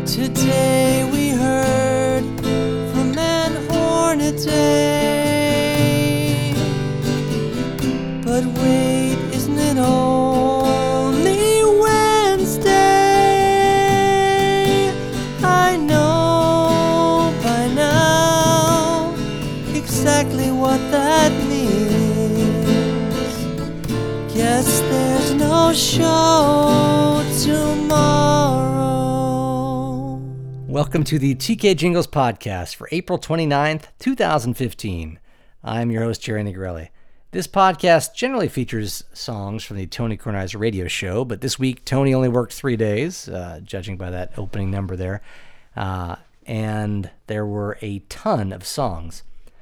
Today we heard from an Hornaday. But wait, isn't it only Wednesday? I know by now exactly what that means. Guess there's no show tomorrow. Welcome to the TK Jingles podcast for April 29th, 2015. I'm your host, Jerry Negrelli. This podcast generally features songs from the Tony Kornheiser radio show, but this week Tony only worked 3 days, judging by that opening number there, and there were a ton of songs.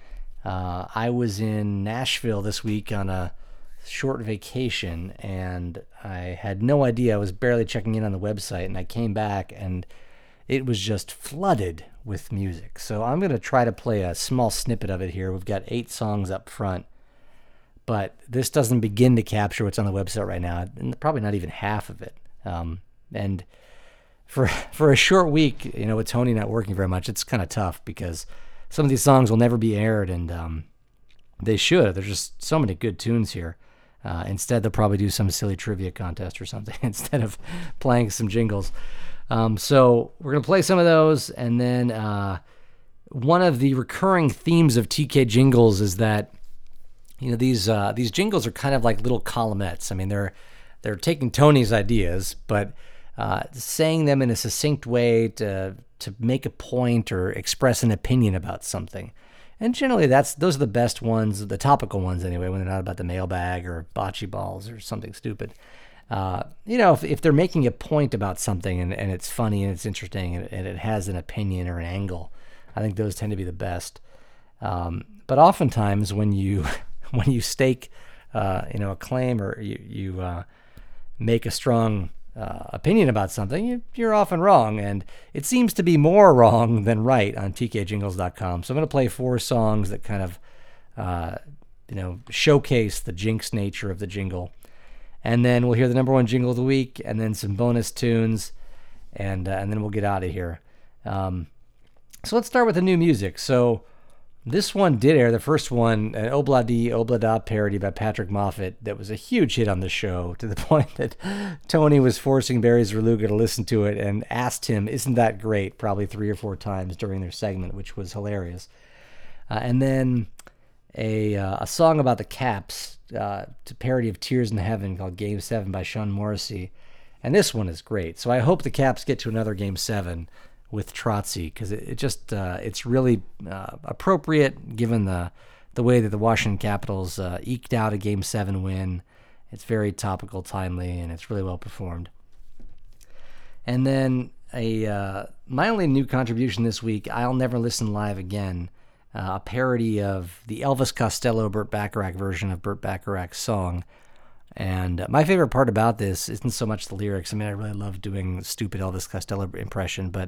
I was in Nashville this week on a short vacation, and I had no idea. I was barely checking in on the website, and I came back, and it was just flooded with music. So I'm going to try to play a small snippet of it here. We've got 8 songs up front, but this doesn't begin to capture what's on the website right now, and probably not even half of it. And for a short week, with Tony not working very much, it's kind of tough because some of these songs will never be aired, and they should. There's just so many good tunes here. Instead, they'll probably do some silly trivia contest or something instead of playing some jingles. So we're going to play some of those, and then one of the recurring themes of TK Jingles is that these jingles are kind of like little columnettes. I mean, they're taking Tony's ideas, but saying them in a succinct way to make a point or express an opinion about something. And generally, those are the best ones, the topical ones anyway, when they're not about the mailbag or bocce balls or something stupid. If they're making a point about something and it's funny and it's interesting and it has an opinion or an angle, I think those tend to be the best. But oftentimes when you stake a claim or you make a strong opinion about something, you're often wrong, and it seems to be more wrong than right on tkjingles.com. So I'm going to play 4 songs that kind of showcase the jinx nature of the jingle. And then we'll hear the number 1 jingle of the week, and then some bonus tunes, and then we'll get out of here. So let's start with the new music. So this one did air, the first one, an Obladi Oblada parody by Patrick Moffat that was a huge hit on the show, to the point that Tony was forcing Barry Zerluga to listen to it and asked him, "Isn't that great?" probably 3 or 4 times during their segment, which was hilarious. And then a song about the Caps, to parody of Tears in Heaven called Game 7 by Sean Morrissey. And this one is great. So I hope the Caps get to another Game 7 with Trotzy, because it's really appropriate given the way that the Washington Capitals eked out a Game 7 win. It's very topical, timely, and it's really well performed. And then my only new contribution this week, I'll Never Listen Live Again, a parody of the Elvis Costello Burt Bacharach version of Burt Bacharach's song. And my favorite part about this isn't so much the lyrics. I mean, I really love doing stupid Elvis Costello impression, but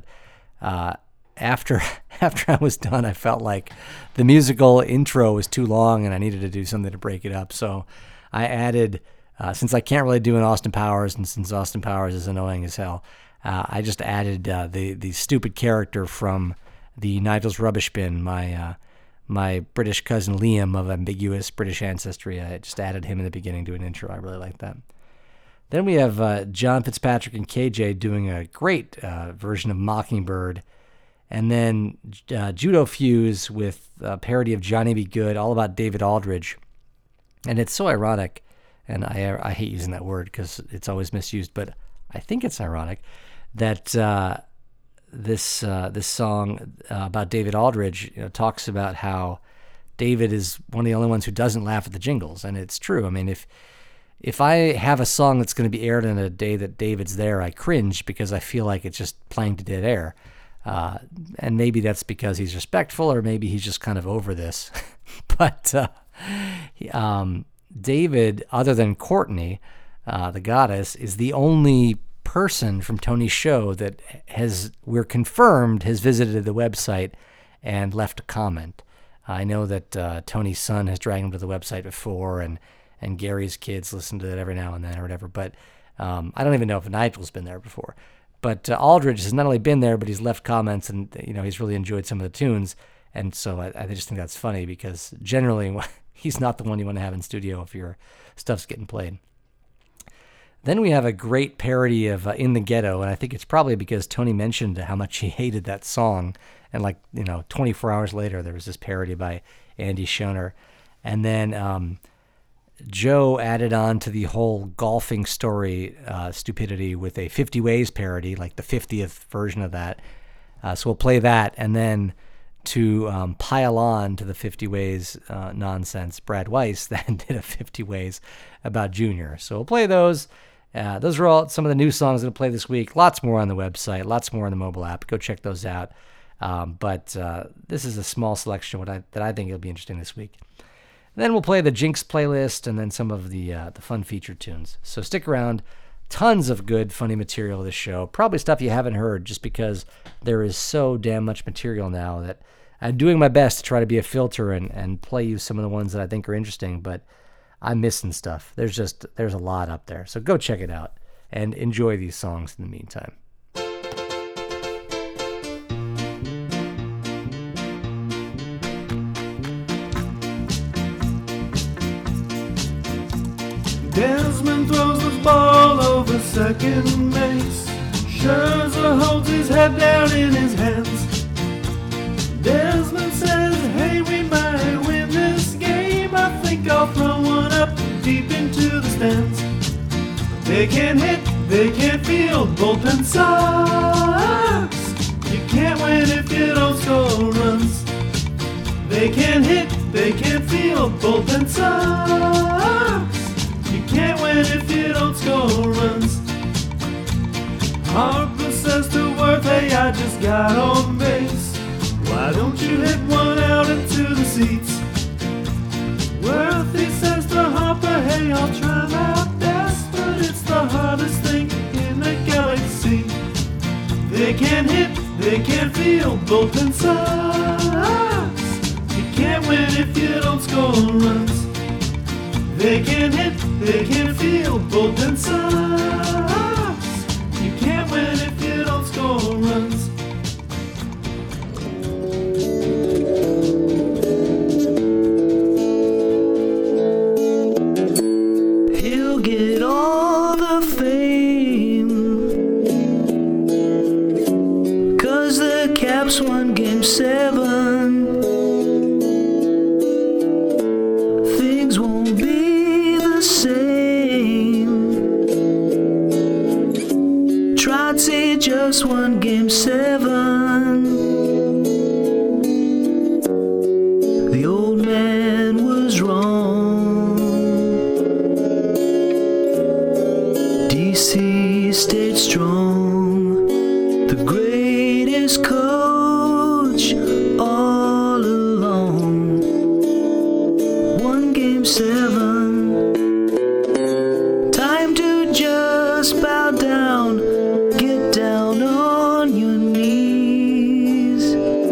after I was done, I felt like the musical intro was too long and I needed to do something to break it up. So I added, since I can't really do an Austin Powers, and since Austin Powers is annoying as hell, I just added the stupid character from the Nigel's Rubbish Bin, my British cousin Liam of ambiguous British ancestry. I just added him in the beginning to an intro. I really like that. Then we have John Fitzpatrick and KJ doing a great version of Mockingbird. And then Judo Fuse with a parody of Johnny Be Good, all about David Aldridge. And it's so ironic, and I hate using that word because it's always misused, but I think it's ironic that this song about David Aldridge talks about how David is one of the only ones who doesn't laugh at the jingles, and it's true. I mean, if I have a song that's going to be aired on a day that David's there, I cringe because I feel like it's just playing to dead air. And maybe that's because he's respectful, or maybe he's just kind of over this. But David, other than Courtney, the goddess, is the only person from Tony's show that we're confirmed has visited the website and left a comment. I know that Tony's son has dragged him to the website before, and Gary's kids listen to it every now and then or whatever, but I don't even know if Nigel's been there before. But Aldridge has not only been there, but he's left comments, and he's really enjoyed some of the tunes. And so I just think that's funny because generally he's not the one you want to have in studio if your stuff's getting played. Then we have a great parody of In the Ghetto, and I think it's probably because Tony mentioned how much he hated that song. And 24 hours later, there was this parody by Andy Schoner. And then Joe added on to the whole golfing story stupidity with a 50 Ways parody, like the 50th version of that. So we'll play that. And then to pile on to the 50 Ways nonsense, Brad Weiss then did a 50 Ways about Junior. So we'll play those. Those are all some of the new songs that will play this week. Lots more on the website, lots more on the mobile app. Go check those out. But this is a small selection that I think will be interesting this week. And then we'll play the Jinx playlist and then some of the fun featured tunes. So stick around. Tons of good, funny material this show. Probably stuff you haven't heard just because there is so damn much material now that I'm doing my best to try to be a filter and play you some of the ones that I think are interesting, but I'm missing stuff. There's a lot up there. So go check it out and enjoy these songs in the meantime. Desmond throws the ball over second base. Scherzer holds his head down in his hands. Desmond says, hey, we might win this game. I think I'll throw one up deep into the stands. They can't hit, they can't field, bullpen sucks. You can't win if you don't score runs. They can't hit, they can't field, bullpen sucks. You can't win if you don't score runs. Harper says to Worth, hey, I just got on base. Why don't you hit one out into the seats? Worth, he says to Harper, hey, I'll try my best, but it's the hardest thing in the galaxy. They can't hit, they can't field, bullpen sucks. You can't win if you don't score runs. They can't hit, they can't field, bullpen sucks. You can't win if you don't score runs. He'll get all the fame, 'cause the Caps won Game 7. Things won't be the same. Trotzy just won Game 7. The old man was wrong. DC stayed strong. The greatest coach all along. Won Game 7. Time to just bow down. Get down on your knees.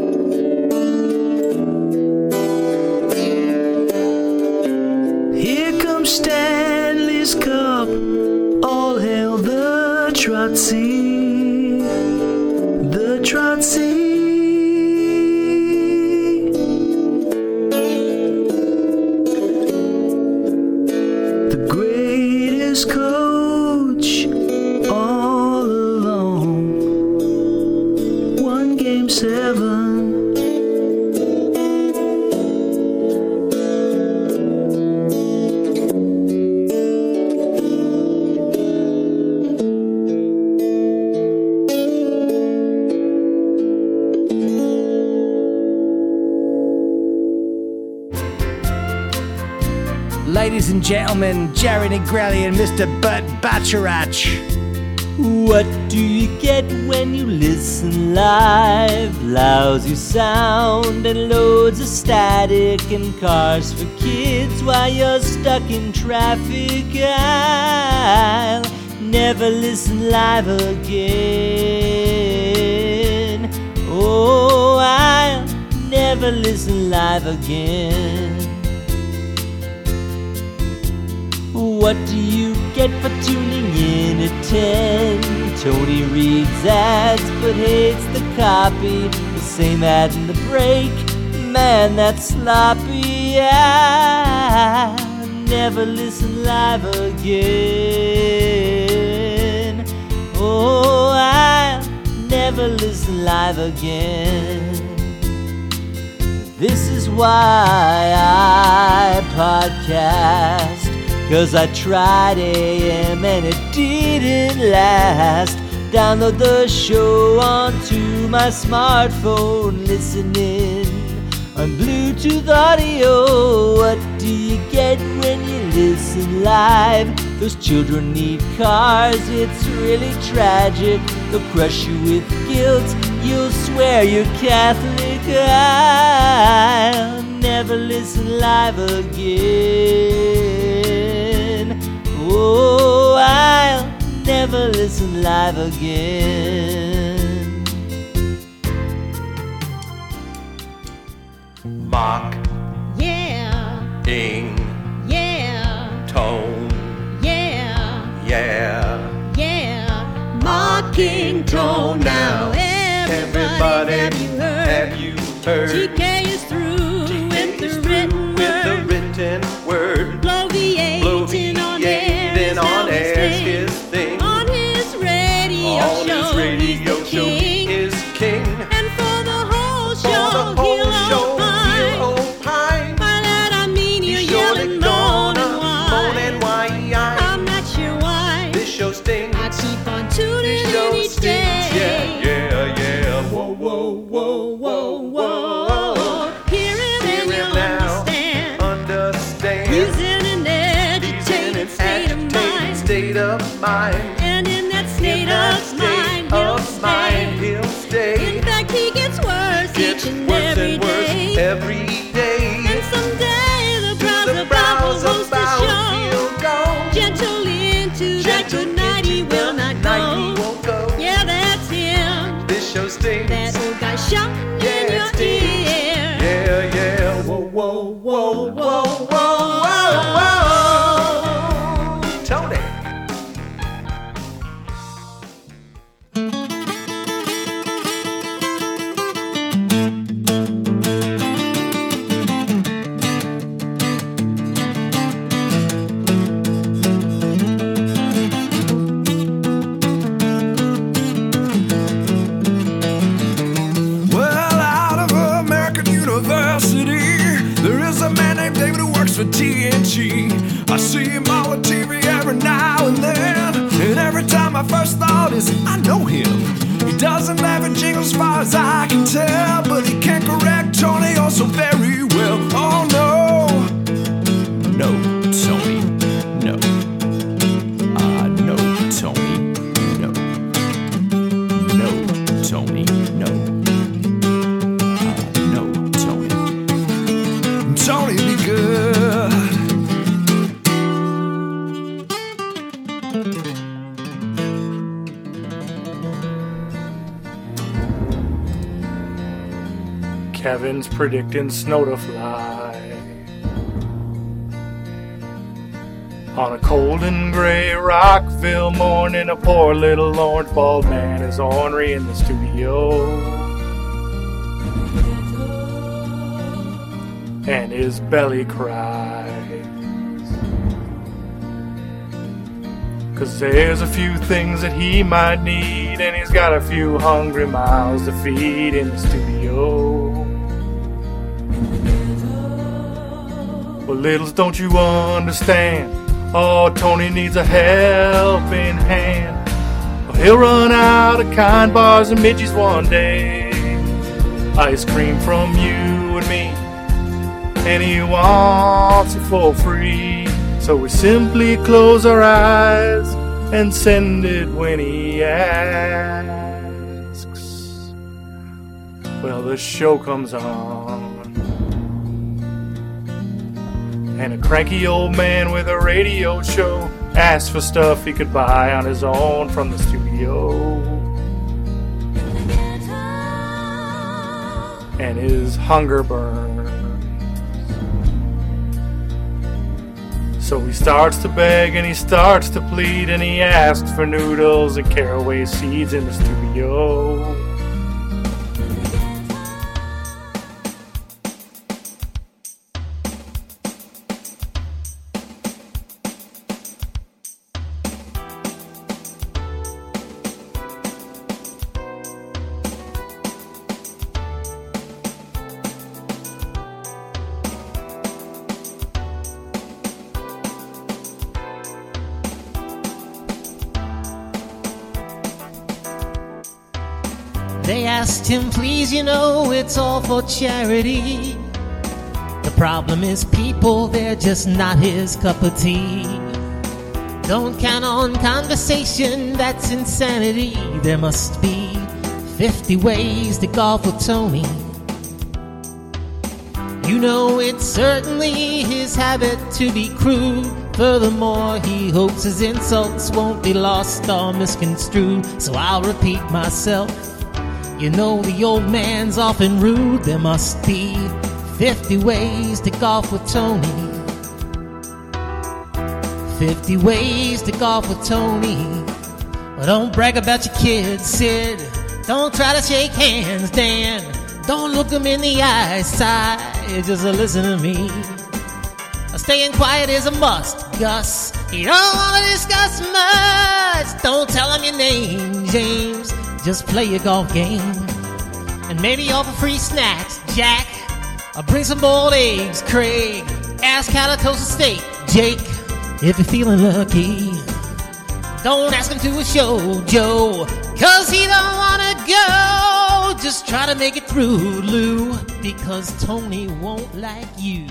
Here comes Stanley's Cup. All hail the Trotzy. The Trotzy. The greatest coach all along. Won Game 7. Ladies and gentlemen, Jerry Negrelli and Mr. Burt Bacharach. What do you get when you listen live? Lousy sound and loads of static and cars for kids while you're stuck in traffic. I'll never listen live again. Oh, I'll never listen live again. What do you get for tuning in at 10 Tony reads ads but hates the copy. The same ad in the break, man, that's sloppy. I'll never listen live again. Oh, I'll never listen live again. This is why I podcast, 'cause I tried AM and it didn't last. Download the show onto my smartphone, listening on Bluetooth audio. What do you get when you listen live? Those children need cars, it's really tragic. They'll crush you with guilt, you'll swear you're Catholic. I'll never listen live again. Oh, I'll never listen live again. Mock, Yeah, ding, yeah, tone, yeah, yeah. yeah. Mocking tone now. Everybody, have you heard? TK is through with the written word. Bloviating on air is his thing. On his radio show, he is king. And for the whole show, he'll opine. By that I mean you're yelling moan and why. I'm not sure why. This show stings. I keep on tuning in each day. Yeah. Whoa, whoa, whoa, whoa, whoa. Hear him and you'll understand. He's in an agitated state of mind. And in that state of mind, he'll stay. In fact, he gets worse each and every day. And someday the brows will host the show. Gently into that good night he will not go. Yeah, that's him. This show stings. That old guy shouting in your ear. Yeah. Whoa, whoa, whoa, whoa, whoa, whoa. Tony. Well, out of American University, there is a man named David who works for TNG. I see him on the TV every now and then, and every time my first thought is, I know him. He doesn't have a jingle as far as I can tell, but he can correct Tony oh so very well. Oh no, Tony, no. No, Tony, no. No, Tony, no. No, Tony. Tony be good. Kevin's predicting snow to fly. On a cold and gray Rockville morning, a poor little orange bald man is ornery in the studio. And his belly cries. 'Cause there's a few things that he might need, and he's got a few hungry mouths to feed in the studio. Well, littles, don't you understand? Oh, Tony needs a helping hand. Well, he'll run out of kind bars and midgies one day. Ice cream from you and me, and he wants it for free. So we simply close our eyes and send it when he asks. Well, the show comes on, and a cranky old man with a radio show asks for stuff he could buy on his own from the studio. And his hunger burns. So he starts to beg and he starts to plead, and he asks for noodles and caraway seeds in the studio. They asked him, please, you know, it's all for charity. The problem is people, they're just not his cup of tea. Don't count on conversation, that's insanity. There must be 50 ways to golf with Tony. You know it's certainly his habit to be crude. Furthermore, he hopes his insults won't be lost or misconstrued. So I'll repeat myself. You know the old man's often rude. There must be 50 ways to golf with Tony. 50 ways to golf with Tony. Well, don't brag about your kids, Sid. Don't try to shake hands, Dan. Don't look them in the eyes, sigh. Just listen to me. Staying quiet is a must, Gus. You don't want to discuss much. Don't tell him your name, James. Just play your golf game. And maybe offer free snacks, Jack. Or bring some boiled eggs, Craig. Ask how to toast a steak, Jake. If you're feeling lucky. Don't ask him to a show, Joe. Cause he don't wanna go. Just try to make it through, Lou. Because Tony won't like you.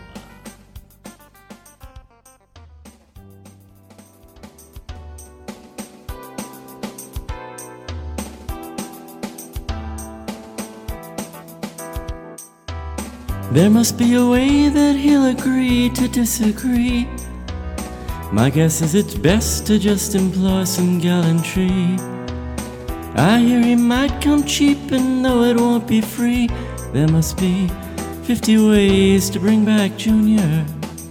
There must be a way that he'll agree to disagree. My guess is it's best to just employ some gallantry. I hear he might come cheap, and though it won't be free, there must be 50 ways to bring back Junior.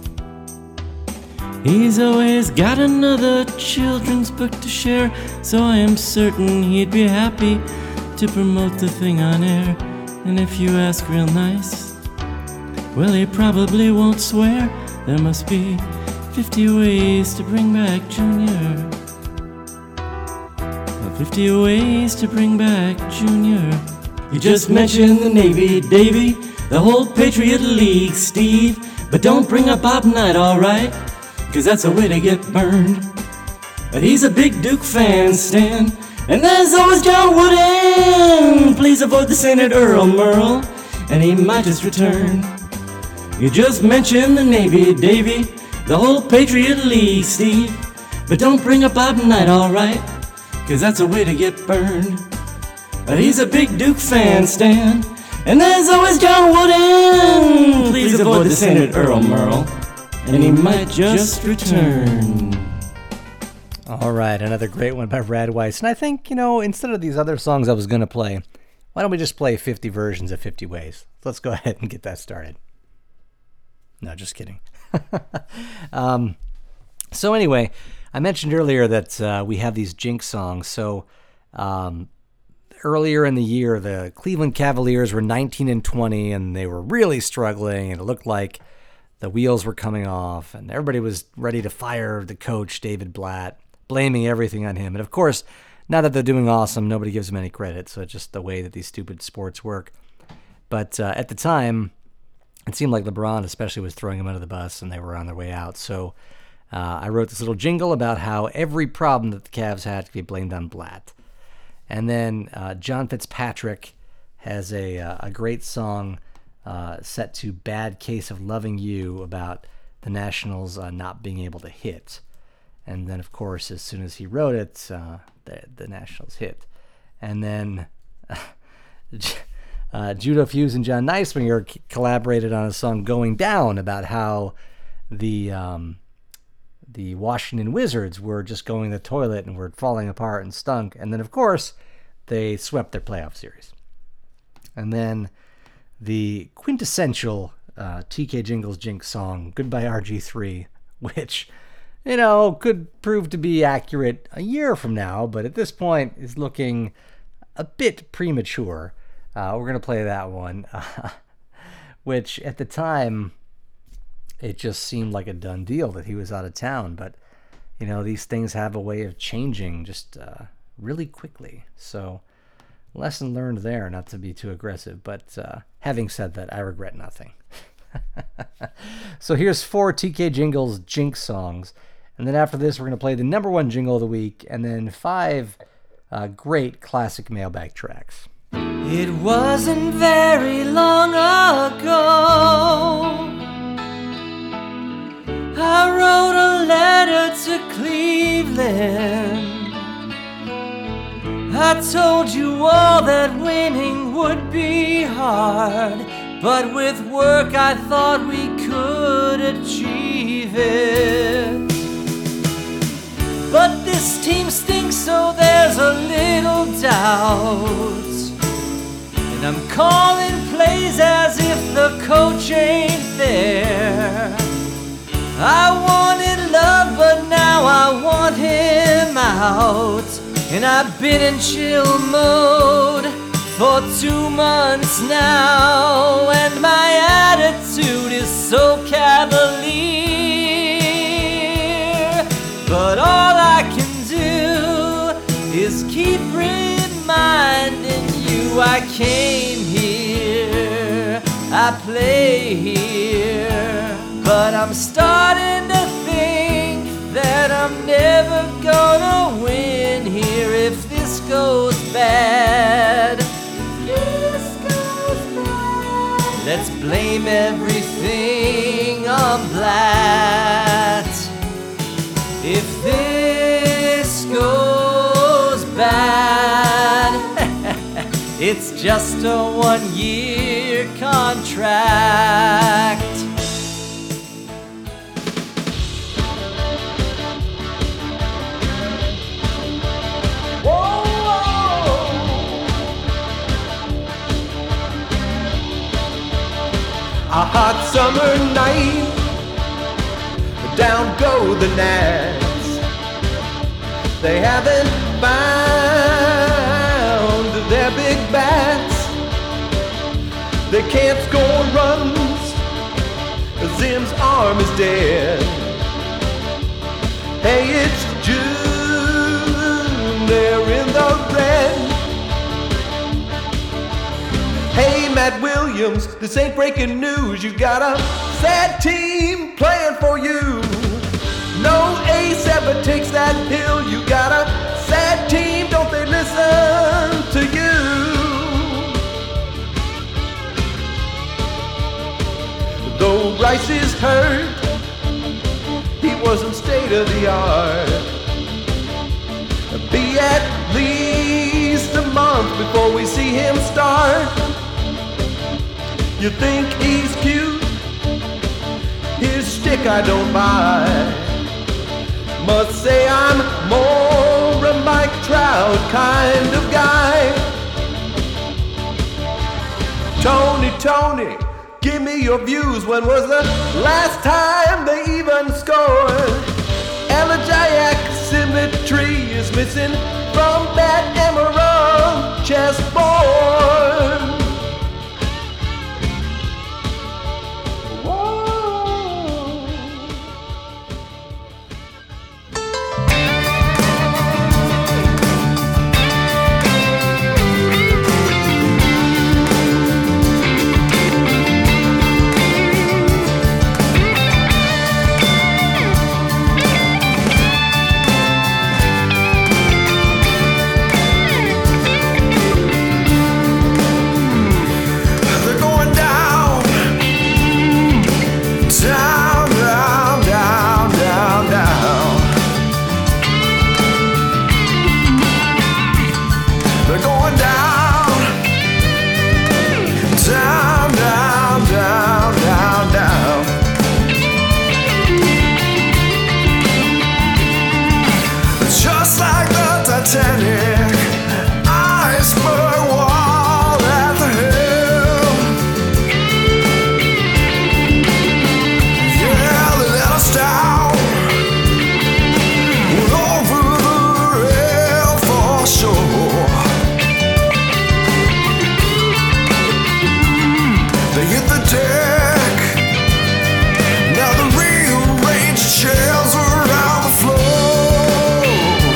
He's always got another children's book to share, so I am certain he'd be happy to promote the thing on air. And if you ask real nice, well, he probably won't swear. There must be 50 ways to bring back Junior. 50 ways to bring back Junior. You just mentioned the Navy, Davy, the whole Patriot League, Steve. But don't bring up Bob Knight, alright? Cause that's a way to get burned. But he's a big Duke fan, Stan. And there's always John Wooden. Please avoid the Saint Earl Merle, and he might just return. You just mentioned the Navy, Davy, the whole Patriot League, Steve. But don't bring up Bob Knight, alright? Cause that's a way to get burned. But he's a big Duke fan, Stan. And there's always John Wooden. Please avoid the Saint Earl Merle, and he might just return. All right, another great one by Brad Weiss. And I think, you know, instead of these other songs I was going to play, why don't we just play 50 versions of 50 Ways? Let's go ahead and get that started. No, just kidding. So anyway, I mentioned earlier that we have these Jinx songs. So earlier in the year, the Cleveland Cavaliers were 19-20, and they were really struggling, and it looked like the wheels were coming off, and everybody was ready to fire the coach, David Blatt, blaming everything on him. And of course, now that they're doing awesome, nobody gives them any credit, so it's just the way that these stupid sports work. But at the time, it seemed like LeBron especially was throwing them under the bus, and they were on their way out. So I wrote this little jingle about how every problem that the Cavs had could be blamed on Blatt. And then John Fitzpatrick has a great song set to Bad Case of Loving You about the Nationals not being able to hit. And then, of course, as soon as he wrote it, the Nationals hit. And then Judo Fuse and John Neisminger collaborated on a song Going Down about how the Washington Wizards were just going to the toilet and were falling apart and stunk. And then, of course, they swept their playoff series. And then the quintessential TK Jingles Jinx song, Goodbye RG3, which, you know, could prove to be accurate a year from now, but at this point is looking a bit premature. We're going to play that one, which at the time, it just seemed like a done deal that he was out of town. But, you know, these things have a way of changing just really quickly. So, lesson learned there, not to be too aggressive. But having said that, I regret nothing. So here's 4 TK Jingles Jinx songs. And then after this, we're going to play the number 1 jingle of the week. And then 5 great classic mailbag tracks. It wasn't very long ago I wrote a letter to Cleveland. I told you all that winning would be hard, but with work I thought we could achieve it. But this team stinks, so there's a little doubt. And I'm calling plays as if the coach ain't there. I wanted love, but now I want him out. And I've been in chill mode for 2 months now, and my attitude is so cavalier. But all I can do is keep reminding you I came here, I play here. But I'm starting to think that I'm never gonna win here if this goes bad. Let's blame everything on Blatt. If this goes bad, it's just a 1-year contract. A hot summer night, down go the Nats. They haven't found their big bats. They can't score runs, Zim's arm is dead. Hey, it's June, they're in the red. Hey, Matt Williams, this ain't breaking news. You got a sad team playing for you. No ace ever takes that hill. You got a sad team, don't they listen to you? Though Rice is hurt, he wasn't state of the art. Be at least a month before we see him start. You think he's cute? His stick I don't buy. Must say I'm more a Mike Trout kind of guy. Tony, give me your views. When was the last time they even scored? Elegiac symmetry is missing from that emerald chessboard. deck. Now the rearranged chairs around the floor.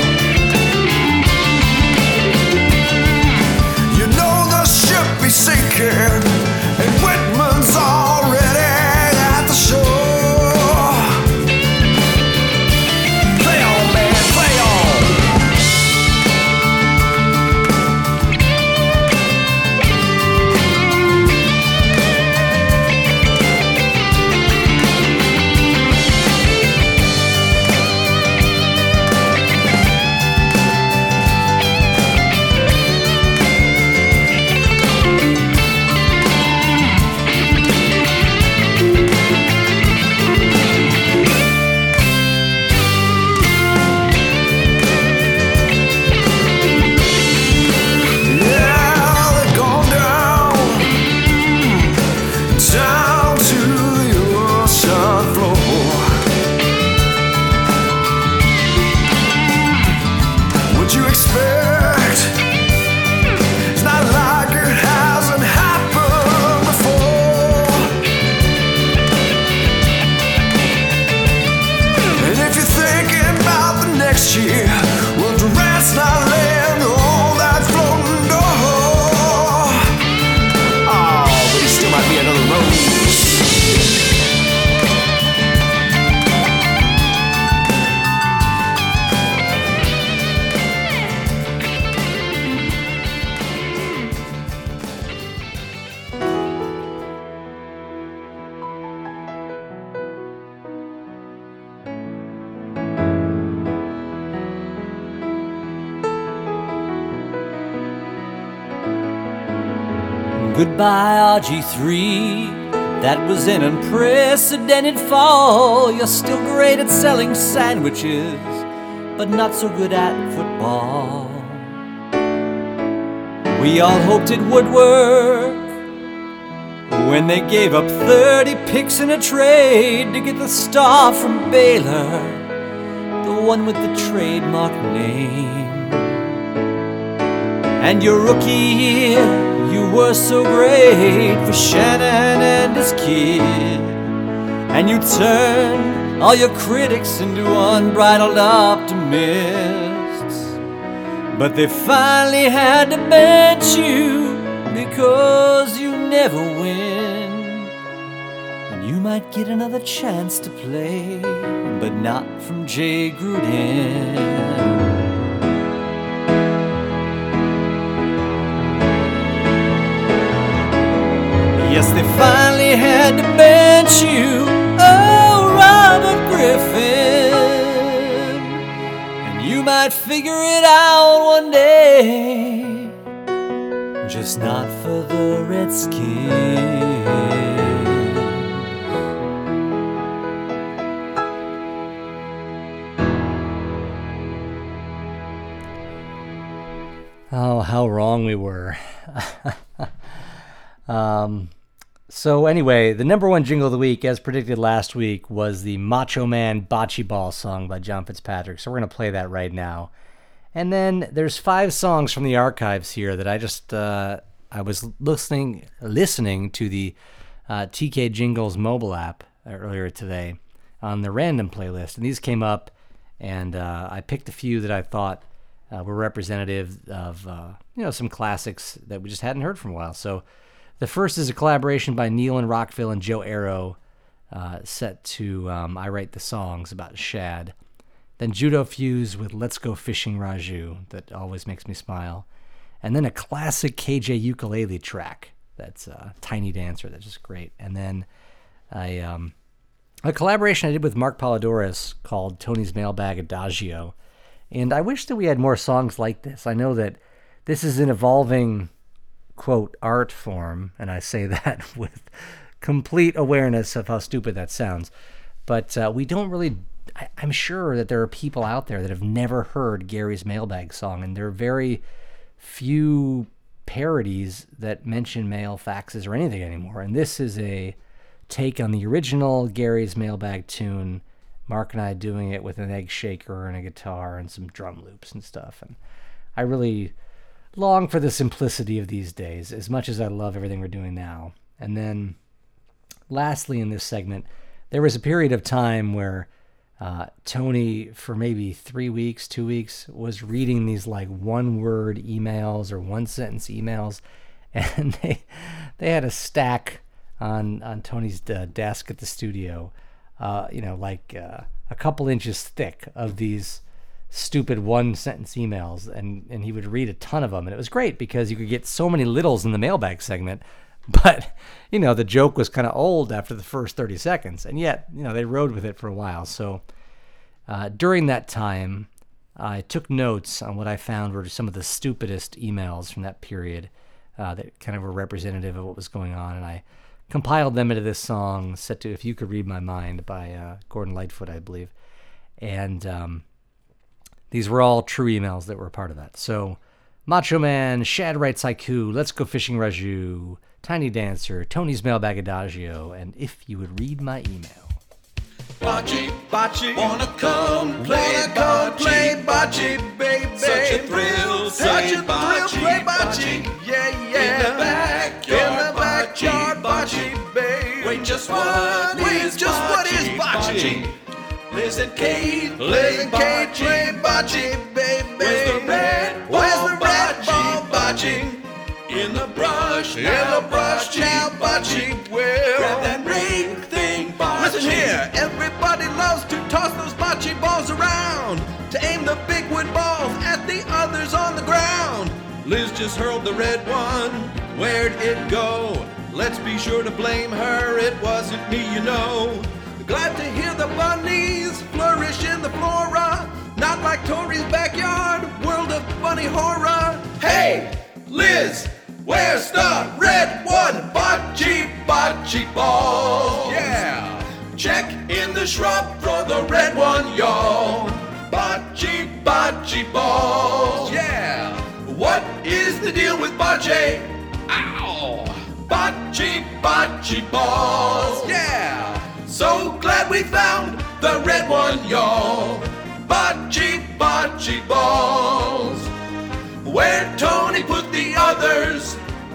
You know the ship is sinking, and Whitman's already at the shore. Play on, man, play on. Goodbye, RG3. That was an unprecedented fall. You're still great at selling sandwiches, but not so good at football. We all hoped it would work when they gave up 30 picks in a trade to get the star from Baylor, the one with the trademark name. And your rookie year, you were so great for Shanahan and his kid, and you turned all your critics into unbridled optimists. But they finally had to bench you because you never win. And you might get another chance to play, but not from Jay Gruden. Yes, they finally had to bench you, oh, Robert Griffin. And you might figure it out one day, just not for the Redskins. Oh, how wrong we were. So anyway, the number one jingle of the week, as predicted last week, was the Macho Man Bocce Ball song by John Fitzpatrick. So we're going to play that right now. And then there's 5 songs from the archives here that I just, I was listening to the TK Jingles mobile app earlier today on the random playlist. And these came up, and I picked a few that I thought were representative of, some classics that we just hadn't heard for a while. So the first is a collaboration by Neil and Rockville and Joe Arrow, set to I Write the Songs about Shad. Then Judo Fuse with Let's Go Fishing Raju, that always makes me smile. And then a classic KJ ukulele track, that's Tiny Dancer, that's just great. And then a collaboration I did with Mark Polidorus called Tony's Mailbag Adagio. And I wish that we had more songs like this. I know that this is an evolving, quote, art form, and I say that with complete awareness of how stupid that sounds. But we don't really, I'm sure that there are people out there that have never heard Gary's Mailbag song, and there are very few parodies that mention mail, faxes, or anything anymore. And this is a take on the original Gary's Mailbag tune, Mark and I doing it with an egg shaker and a guitar and some drum loops and stuff. And I really long for the simplicity of these days, as much as I love everything we're doing now. And then lastly in this segment, there was a period of time where Tony, for maybe 3 weeks, 2 weeks, was reading these like one-word emails or one-sentence emails, and they had a stack on Tony's desk at the studio, like a couple inches thick of these stupid one-sentence emails, and he would read a ton of them, and it was great because you could get so many littles in the mailbag segment. But, the joke was kind of old after the first 30 seconds, and yet, they rode with it for a while. So during that time, I took notes on what I found were some of the stupidest emails from that period that kind of were representative of what was going on, and I compiled them into this song set to If You Could Read My Mind by Gordon Lightfoot, I believe. And these were all true emails that were a part of that. So Macho Man, Shad Writes Haiku, Let's Go Fishing Raju, Tiny Dancer, Tony's Mailbag Adagio, and If You Would Read My Email. Bocce, bocce, wanna come play bocce, baby. Such a thrill, play bocce, yeah. In the backyard, bocce, baby. Wait, just what is bocce? Liz and Kate play bocce, baby. Where's the red ball bocce? In the brush, now bocce, well. Grab that ring thing, bocce. Listen here, everybody loves to toss those bocce balls around, to aim the big wood balls at the others on the ground. Liz just hurled the red one, where'd it go? Let's be sure to blame her, it wasn't me, Glad to hear the bunnies flourish in the flora, not like Tori's backyard, world of funny horror. Hey, Liz, where's the red one? Bocce ball. Yeah. Check in the shrub for the red one, y'all. Bocce balls. Yeah. What is the deal with bocce? Ow. Bocce balls. Yeah. So glad we found the red one, y'all. Bocce balls. Where'd Tony put the others?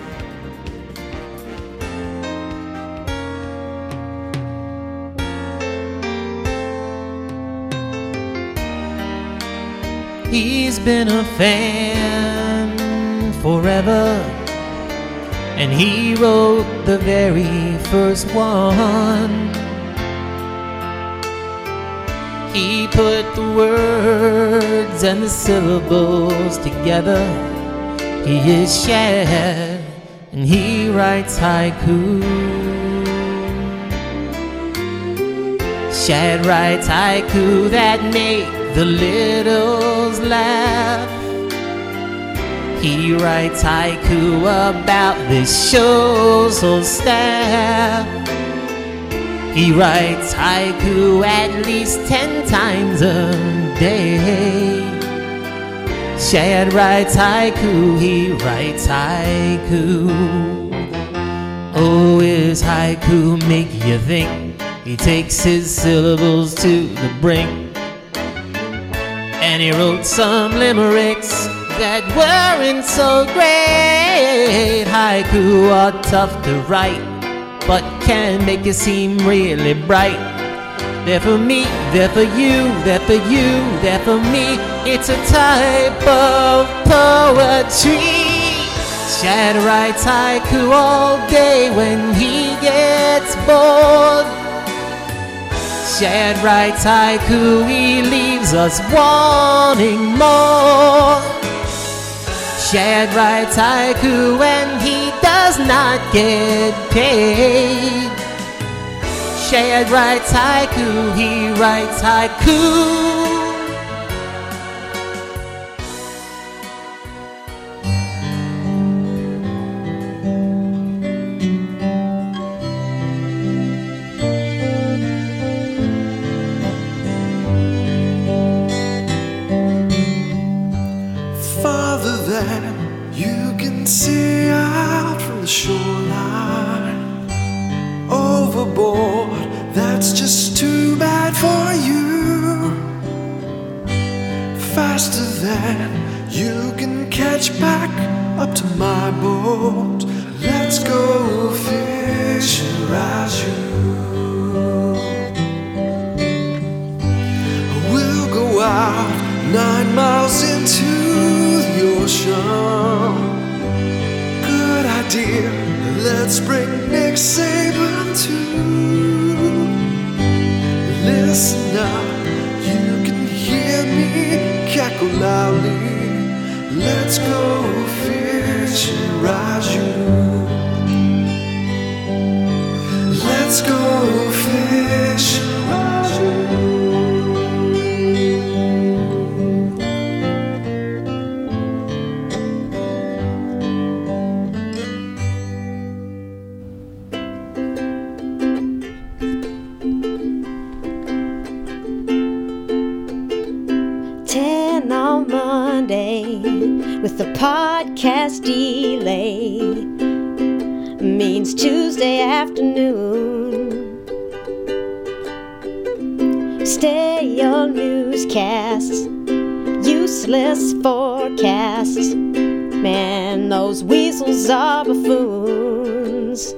He's been a fan forever, and he wrote the very first one. He put the words and the syllables together. He is Shad, and he writes haiku. Shad writes haiku that make the littles laugh. He writes haiku about this show, so staff. He writes haiku at least 10 times a day. Shad writes haiku, he writes haiku. Oh, his haiku make you think? He takes his syllables to the brink. And he wrote some limericks that weren't so great. Haiku are tough to write, but can make you seem really bright. They're for me, they're for you, they're for you, they're for me. It's a type of poetry. Shad writes haiku all day when he gets bored. Shad writes haiku, he leaves us wanting more. Shad writes haiku and he does not get paid. Shad writes haiku, he writes haiku. Farther than you can see out from the shoreline. Overboard, that's just too bad for you. Faster than you can catch back up to my boat. Let's go fishing, Raju. dear, let's bring Nick Saban too. Listen now, you can hear me cackle loudly. Let's go fishing, Raju. Let's go fishing, Raju. On Monday with the podcast delay means Tuesday afternoon. Stale newscasts, useless forecasts. Man, those weasels are buffoons.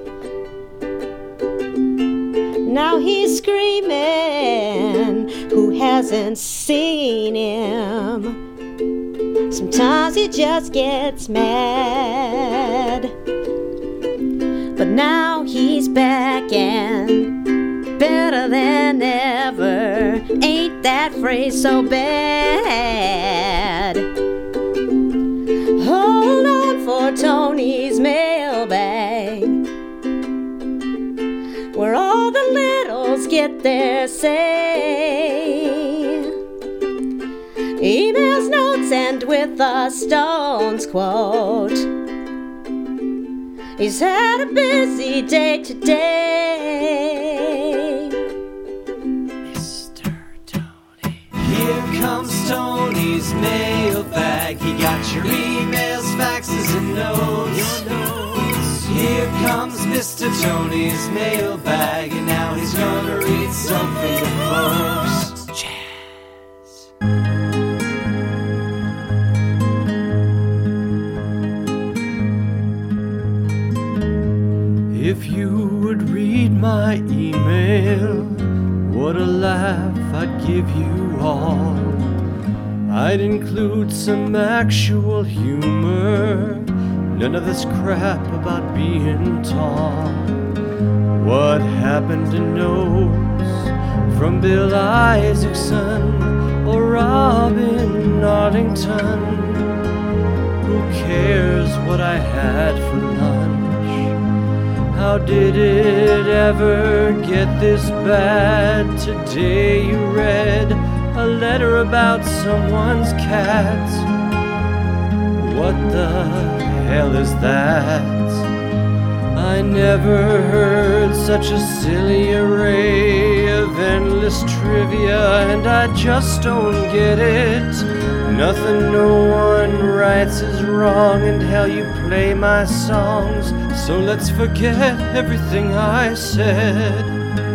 Now he's screaming, who hasn't seen him? Sometimes he just gets mad. But now he's back and better than ever. Ain't that phrase so bad? Hold on for Tony's mailbag, where all the littles get their say. Emails, notes, and with a Stones quote. He's had a busy day today. Mr. Tony. Here comes Tony's mailbag. He got your emails, faxes, and notes. Here comes Mr. Tony's mailbag, and now he's gonna read something to folks. If you would read my email, what a laugh I'd give you all. I'd include some actual humor, none of this crap about being tall. What happened to notes from Bill Isaacson or Robin Arlington? Who cares what I had for lunch? How did it ever get this bad? Today you read a letter about someone's cat. What the hell is that? I never heard such a silly array of endless trivia, and I just don't get it. Nothing no one writes is wrong, and hell, you play my songs, so let's forget everything I said.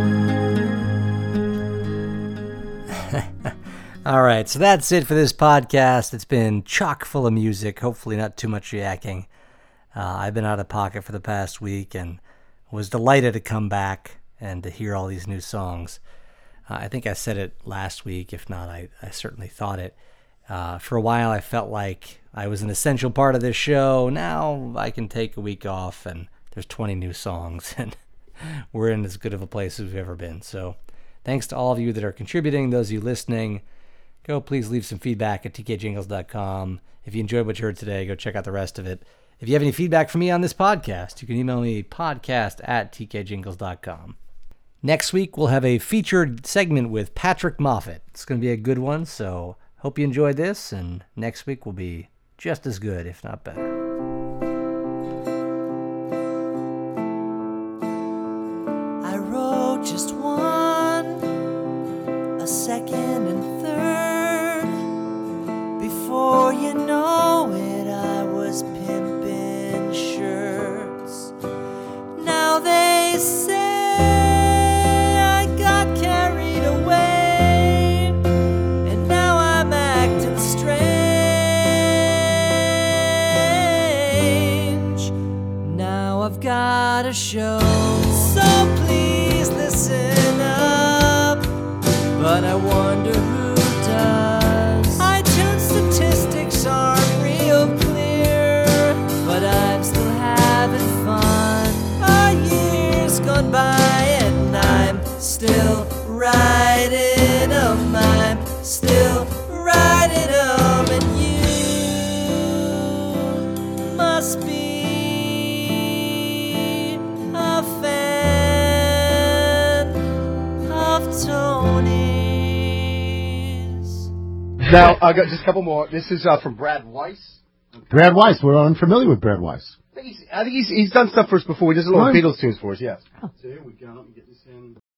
All right, so that's it for this podcast. It's been chock full of music, hopefully not too much yakking. I've been out of pocket for the past week and was delighted to come back and to hear all these new songs. I think I said it last week. If not, I certainly thought it. For a while, I felt like I was an essential part of this show. Now I can take a week off and there's 20 new songs and we're in as good of a place as we've ever been. So thanks to all of you that are contributing, those of you listening. Go please leave some feedback at tkjingles.com. If you enjoyed what you heard today, go check out the rest of it. If you have any feedback for me on this podcast, you can email me podcast@tkjingles.com. Next week, we'll have a featured segment with Patrick Moffat. It's going to be a good one, so hope you enjoyed this, and next week will be just as good, if not better. I wrote just one, a second and third. Before you know it, I was pimping shirts. Now they say I got carried away, and now I'm acting strange. Now I've got a show, so please listen up. But I wonder who does. iTunes statistics aren't real clear, but I'm still having still writing 'em. I'm still writing 'em, and you must be a fan of Tony's. Now, I got just a couple more. This is from Brad Weiss. Brad Weiss. We're unfamiliar with Brad Weiss. I think he's done stuff for us before. He does a lot of Beatles tunes for us, yes. So here we go. Let me get this in.